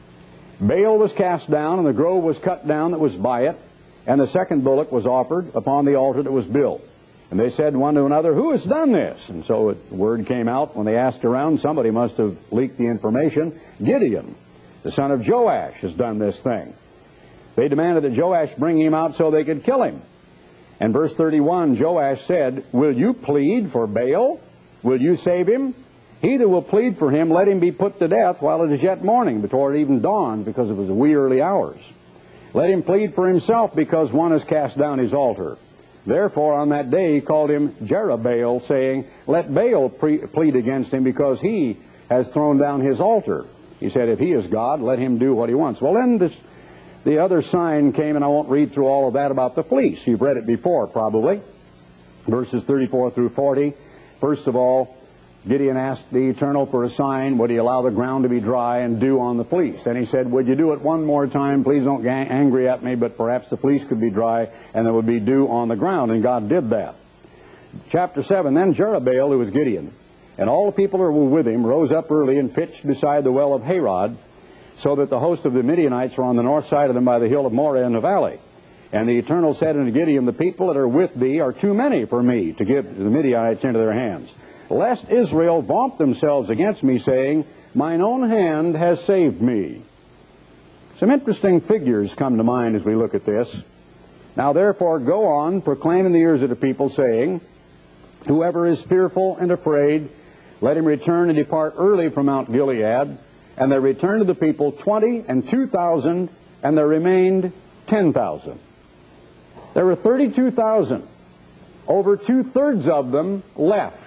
Baal was cast down, and the grove was cut down that was by it, and the second bullock was offered upon the altar that was built. And they said one to another, "Who has done this?" And so the word came out when they asked around. Somebody must have leaked the information. Gideon, the son of Joash, has done this thing. They demanded that Joash bring him out so they could kill him. And verse thirty-one, Joash said, "Will you plead for Baal? Will you save him? He that will plead for him, let him be put to death while it is yet morning, before it even dawns, because it was the wee early hours. Let him plead for himself, because one has cast down his altar." Therefore, on that day he called him Jerubbaal, saying, "Let Baal pre- plead against him, because he has thrown down his altar." He said, "If he is God, let him do what he wants." Well, then this, the other sign came, and I won't read through all of that, about the fleece. You've read it before, probably. Verses thirty-four through forty. First of all, Gideon asked the Eternal for a sign. Would he allow the ground to be dry and dew on the fleece? And he said, "Would you do it one more time? Please don't get angry at me, but perhaps the fleece could be dry and there would be dew on the ground." And God did that. Chapter seven, then Jerubbaal, who was Gideon, and all the people who were with him rose up early and pitched beside the well of Harod, so that the host of the Midianites were on the north side of them by the hill of Moreh in the valley. And the Eternal said unto Gideon, "The people that are with thee are too many for me to give the Midianites into their hands, lest Israel vaunt themselves against me, saying, Mine own hand has saved me." Some interesting figures come to mind as we look at this. "Now therefore go on, proclaim in the ears of the people, saying, Whoever is fearful and afraid, let him return and depart early from Mount Gilead. And there returned to the people twenty and two thousand, and there remained ten thousand. There were thirty-two thousand. Over two-thirds of them left.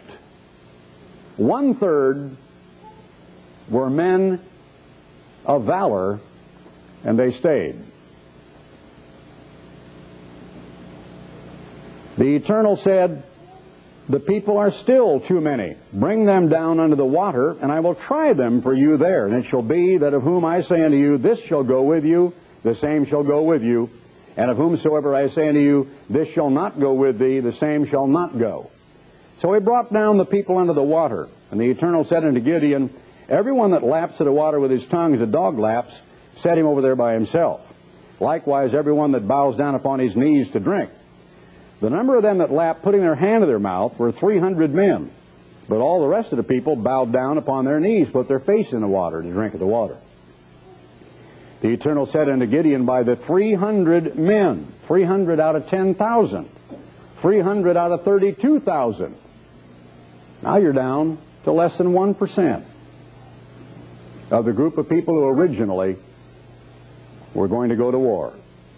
One-third were men of valor, and they stayed. The Eternal said, "The people are still too many. Bring them down unto the water, and I will try them for you there. And it shall be that of whom I say unto you, This shall go with you, the same shall go with you. And of whomsoever I say unto you, This shall not go with thee, the same shall not go." So he brought down the people unto the water. And the Eternal said unto Gideon, "Everyone that laps at the water with his tongue as a dog laps, set him over there by himself. Likewise everyone that bows down upon his knees to drink." The number of them that lapped, putting their hand to their mouth, were three hundred men. But all the rest of the people bowed down upon their knees, put their face in the water to drink of the water. The Eternal said unto Gideon, "By the three hundred men, three hundred out of ten thousand, three hundred out of thirty-two thousand, now you're down to less than one percent of the group of people who originally were going to go to war.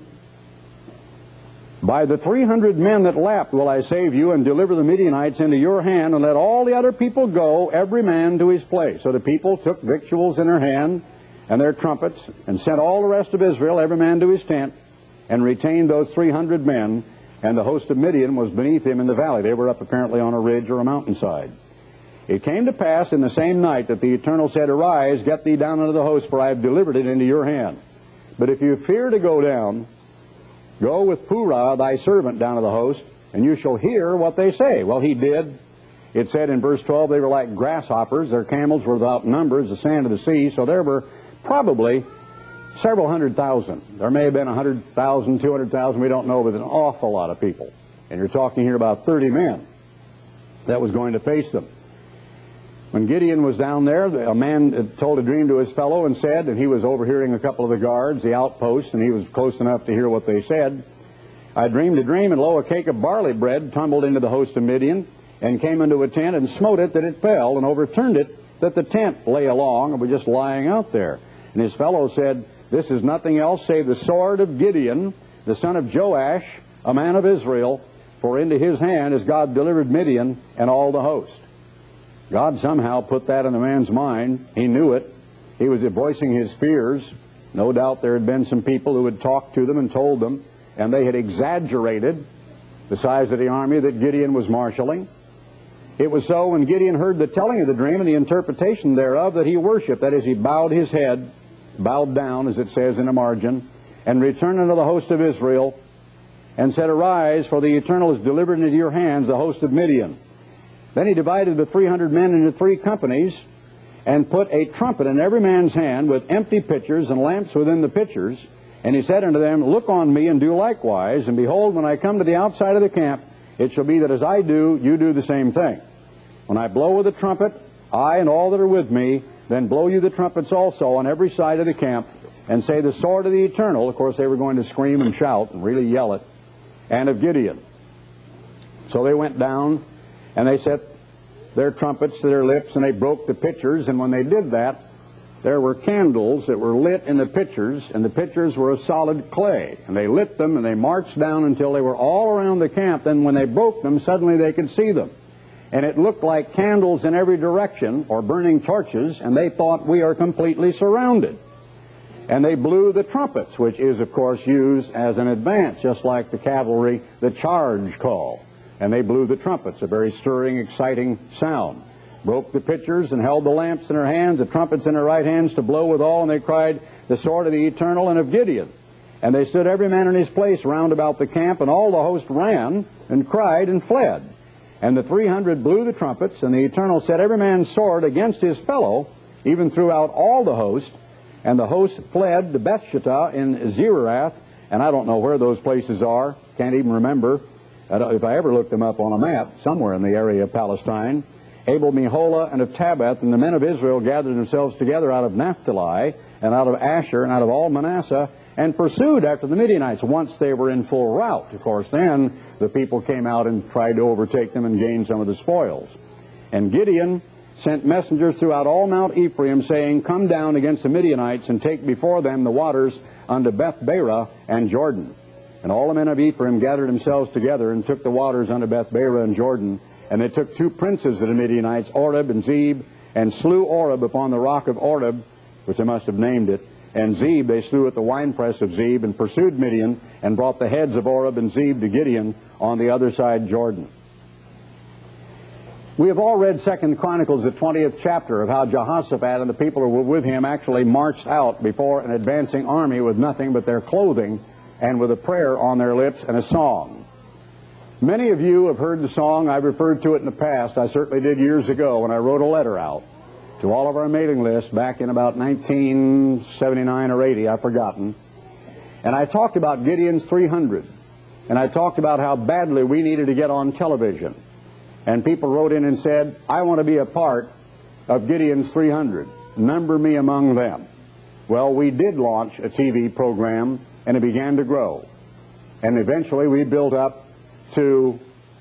By the three hundred men that lapped will I save you, and deliver the Midianites into your hand, and let all the other people go, every man to his place." So the people took victuals in their hand and their trumpets, and sent all the rest of Israel, every man to his tent, and retained those three hundred men, and the host of Midian was beneath him in the valley. They were up apparently on a ridge or a mountainside. It came to pass in the same night that the Eternal said, "Arise, get thee down unto the host, for I have delivered it into your hand. But if you fear to go down, go with Purah thy servant down to the host, and you shall hear what they say." Well, he did. It said in verse twelve, they were like grasshoppers. Their camels were without number as the sand of the sea. So there were probably several hundred thousand. There may have been a hundred thousand, two hundred thousand, we don't know, but an awful lot of people. And you're talking here about thirty men that was going to face them. When Gideon was down there, a man told a dream to his fellow and said, and he was overhearing a couple of the guards, the outposts, and he was close enough to hear what they said, "I dreamed a dream, and lo, a cake of barley bread tumbled into the host of Midian, and came into a tent, and smote it that it fell, and overturned it that the tent lay along, and was just lying out there." And his fellow said, "This is nothing else save the sword of Gideon, the son of Joash, a man of Israel, for into his hand has God delivered Midian and all the host." God somehow put that in the man's mind. He knew it. He was voicing his fears. No doubt there had been some people who had talked to them and told them, and they had exaggerated the size of the army that Gideon was marshaling. It was so when Gideon heard the telling of the dream and the interpretation thereof that he worshipped. That is, he bowed his head, bowed down, as it says in the margin, and returned unto the host of Israel, and said, Arise, for the Eternal has delivered into your hands the host of Midian. Then he divided the three hundred men into three companies, and put a trumpet in every man's hand with empty pitchers and lamps within the pitchers. And he said unto them, Look on me and do likewise, and behold, when I come to the outside of the camp, it shall be that as I do, you do the same thing. When I blow with the trumpet, I and all that are with me, then blow you the trumpets also on every side of the camp, and say, The sword of the Eternal. Of course, they were going to scream and shout and really yell it, and of Gideon. So they went down, and they set their trumpets to their lips, and they broke the pitchers. And when they did that, there were candles that were lit in the pitchers, and the pitchers were of solid clay. And they lit them, and they marched down until they were all around the camp. Then when they broke them, suddenly they could see them. And it looked like candles in every direction, or burning torches, and they thought, We are completely surrounded. And they blew the trumpets, which is, of course, used as an advance, just like the cavalry, the charge call. And they blew the trumpets, a very stirring, exciting sound. Broke the pitchers and held the lamps in their hands, the trumpets in their right hands to blow withal, and they cried, The sword of the Eternal and of Gideon. And they stood every man in his place round about the camp, and all the host ran and cried and fled. And the three hundred blew the trumpets, and the Eternal set every man's sword against his fellow, even throughout all the host. And the host fled to Bethshittah in Zererath, and I don't know where those places are, can't even remember. If I ever looked them up on a map, somewhere in the area of Palestine. Abel Meholah and of Tabbath, and the men of Israel gathered themselves together out of Naphtali, and out of Asher, and out of all Manasseh, and pursued after the Midianites once they were in full rout. Of course, then the people came out and tried to overtake them and gain some of the spoils. And Gideon sent messengers throughout all Mount Ephraim, saying, Come down against the Midianites, and take before them the waters unto Beth-Barah and Jordan. And all the men of Ephraim gathered themselves together, and took the waters unto Beth-Barah and Jordan. And they took two princes of the Midianites, Oreb and Zeb, and slew Oreb upon the rock of Oreb, which they must have named it. And Zeb they slew at the winepress of Zeb, and pursued Midian, and brought the heads of Oreb and Zeb to Gideon on the other side Jordan. We have all read Second Chronicles, the twentieth chapter, of how Jehoshaphat and the people who were with him actually marched out before an advancing army with nothing but their clothing, and with a prayer on their lips and a song. Many of you have heard the song. I've referred to it in the past. I certainly did years ago when I wrote a letter out to all of our mailing lists back in about nineteen seventy-nine or eighty, I've forgotten. And I talked about Gideon's three hundred. And I talked about how badly we needed to get on television. And people wrote in and said, I want to be a part of Gideon's three hundred. Number me among them. Well, we did launch a T V program, and it began to grow. And eventually we built up to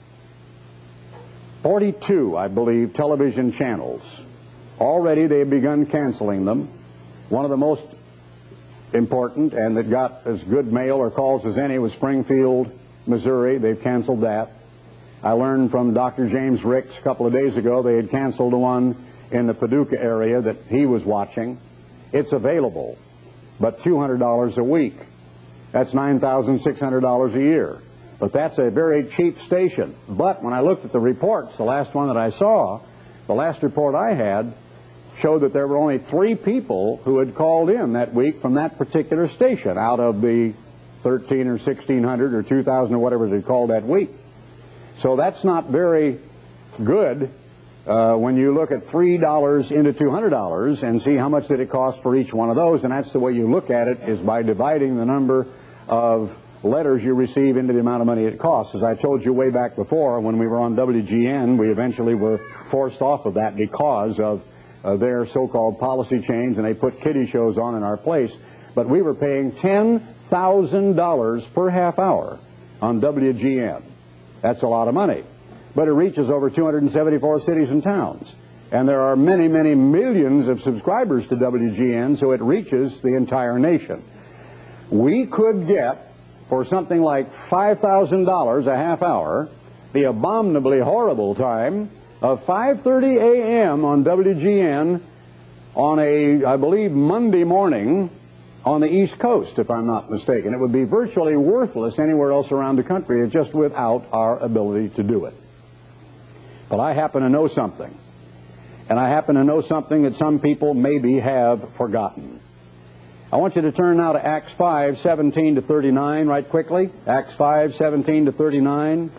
forty-two, I believe, television channels. Already they have begun canceling them. One of the most important, and that got as good mail or calls as any, was Springfield, Missouri. They've canceled that. I learned from Doctor James Ricks a couple of days ago they had canceled the one in the Paducah area that he was watching. It's available, but two hundred dollars a week. That's nine thousand six hundred dollars a year. But that's a very cheap station. But when I looked at the reports, the last one that I saw, the last report I had, showed that there were only three people who had called in that week from that particular station out of the thirteen or sixteen hundred or two thousand or whatever they called that week. So that's not very good uh, when you look at three dollars into two hundred dollars and see how much did it cost for each one of those. And that's the way you look at it, is by dividing the number of letters you receive into the amount of money it costs. As I told you way back before, when we were on W G N, we eventually were forced off of that because of uh, their so-called policy change, and they put kiddie shows on in our place. But we were paying ten thousand dollars per half hour on W G N. That's a lot of money. But it reaches over two hundred seventy-four cities and towns. And there are many, many millions of subscribers to W G N, so it reaches the entire nation. We could get, for something like five thousand dollars a half hour, the abominably horrible time of five thirty a m on W G N on a, I believe, Monday morning on the East Coast, if I'm not mistaken. It would be virtually worthless anywhere else around the country. It's just without our ability to do it. But I happen to know something. And I happen to know something that some people maybe have forgotten. I want you to turn now to Acts five, seventeen to thirty-nine right quickly. Acts five, seventeen to thirty-nine.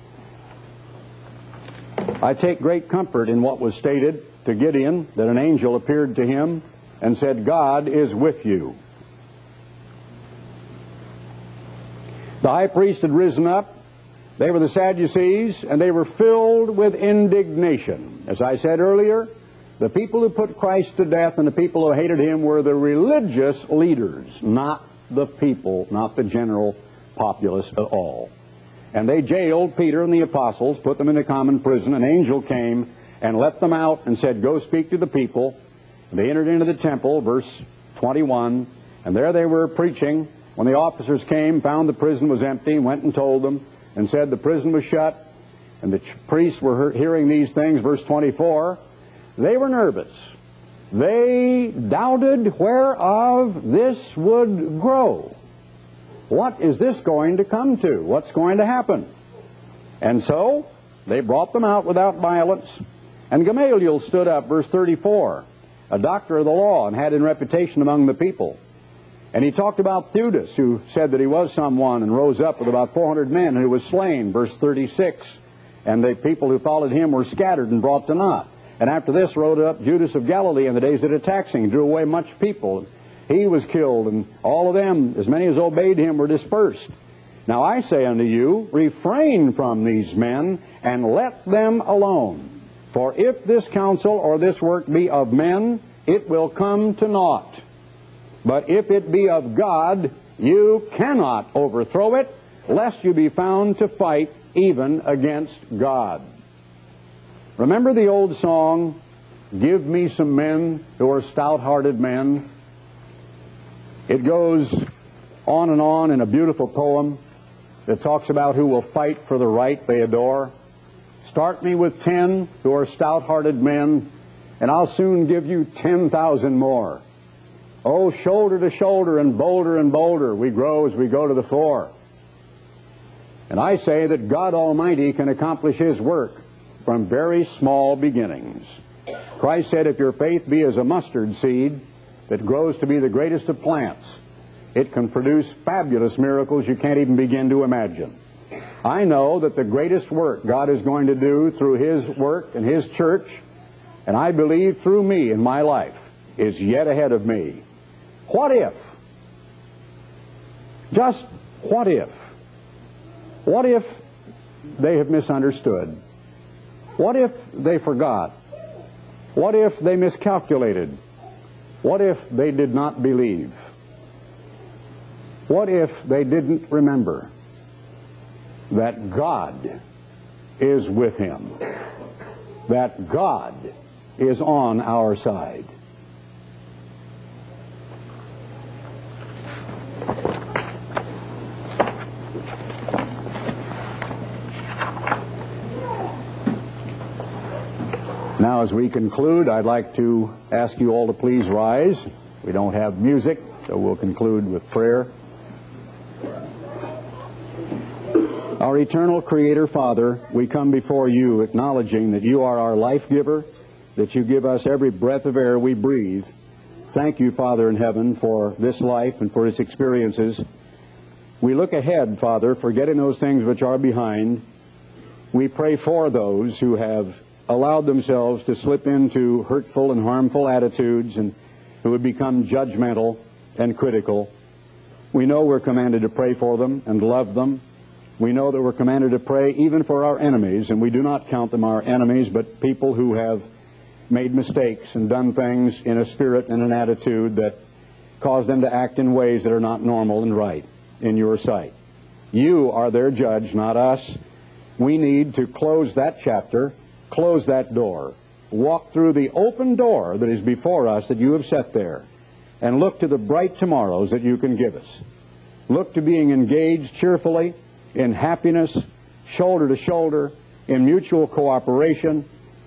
I take great comfort in what was stated to Gideon, that an angel appeared to him and said, God is with you. The high priest had risen up. They were the Sadducees, and they were filled with indignation. As I said earlier, the people who put Christ to death and the people who hated him were the religious leaders, not the people, not the general populace at all. And they jailed Peter and the apostles, put them in a common prison. An angel came and let them out and said, go speak to the people. And they entered into the temple, verse twenty-one, and there they were preaching. When the officers came, found the prison was empty, went and told them, and said the prison was shut. And the priests were hearing these things, verse twenty-four. They were nervous. They doubted whereof this would grow. What is this going to come to? What's going to happen? And so they brought them out without violence. And Gamaliel stood up, verse thirty-four, a doctor of the law, and had in reputation among the people. And he talked about Theudas, who said that he was someone, and rose up with about four hundred men, who was slain, verse thirty-six. And the people who followed him were scattered and brought to naught. And after this rode up Judas of Galilee in the days that attacked him, drew away much people. He was killed, and all of them, as many as obeyed him, were dispersed. Now I say unto you, refrain from these men, and let them alone. For if this counsel or this work be of men, it will come to naught. But if it be of God, you cannot overthrow it, lest you be found to fight even against God. Remember the old song, Give me some men who are stout-hearted men? It goes on and on in a beautiful poem that talks about who will fight for the right they adore. Start me with ten who are stout-hearted men, and I'll soon give you ten thousand more. Oh, shoulder to shoulder and bolder and bolder we grow as we go to the fore. And I say that God Almighty can accomplish His work from very small beginnings. Christ said, if your faith be as a mustard seed that grows to be the greatest of plants, it can produce fabulous miracles you can't even begin to imagine. I know that the greatest work God is going to do through His work and His church, and I believe through me in my life, is yet ahead of me. What if? Just what if? What if they have misunderstood? What if they forgot? What if they miscalculated? What if they did not believe? What if they didn't remember that God is with him? That God is on our side? Now, as we conclude, I'd like to ask you all to please rise. We don't have music, so we'll conclude with prayer. Our eternal Creator Father, we come before you acknowledging that you are our life giver, that you give us every breath of air we breathe. Thank you, Father in heaven, for this life and for its experiences. We look ahead, Father, forgetting those things which are behind. We pray for those who have allowed themselves to slip into hurtful and harmful attitudes and who would become judgmental and critical. We know we're commanded to pray for them and love them. We know that we're commanded to pray even for our enemies, and we do not count them our enemies, but people who have made mistakes and done things in a spirit and an attitude that cause them to act in ways that are not normal and right in your sight. You are their judge, not us. We need to close that chapter, close that door, walk through the open door that is before us that you have set there, and look to the bright tomorrows that you can give us. Look to being engaged cheerfully in happiness, shoulder to shoulder, in mutual cooperation,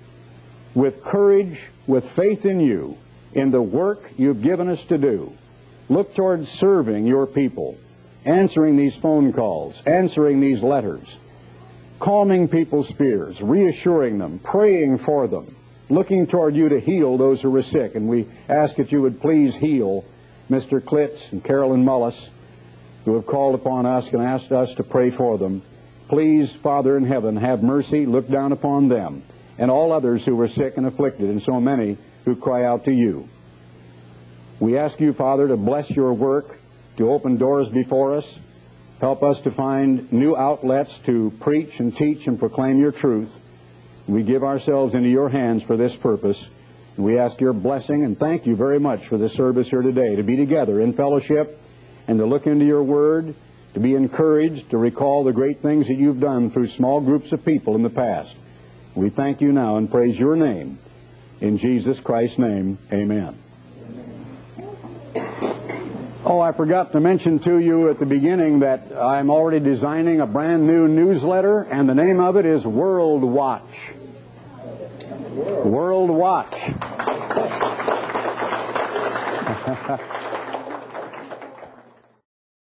with courage, with faith in you, in the work you've given us to do. Look towards serving your people, answering these phone calls, answering these letters, calming people's fears, reassuring them, praying for them, looking toward you to heal those who are sick. And we ask that you would please heal Mister Klitz and Carolyn Mullis, who have called upon us and asked us to pray for them. Please, Father in heaven, have mercy, look down upon them, and all others who are sick and afflicted, and so many who cry out to you. We ask you, Father, to bless your work, to open doors before us. Help us to find new outlets to preach and teach and proclaim your truth. We give ourselves into your hands for this purpose. And we ask your blessing and thank you very much for this service here today, to be together in fellowship and to look into your word, to be encouraged, to recall the great things that you've done through small groups of people in the past. We thank you now and praise your name. In Jesus Christ's name, amen. Oh, I forgot to mention to you at the beginning that I'm already designing a brand new newsletter, and the name of it is World Watch. World Watch.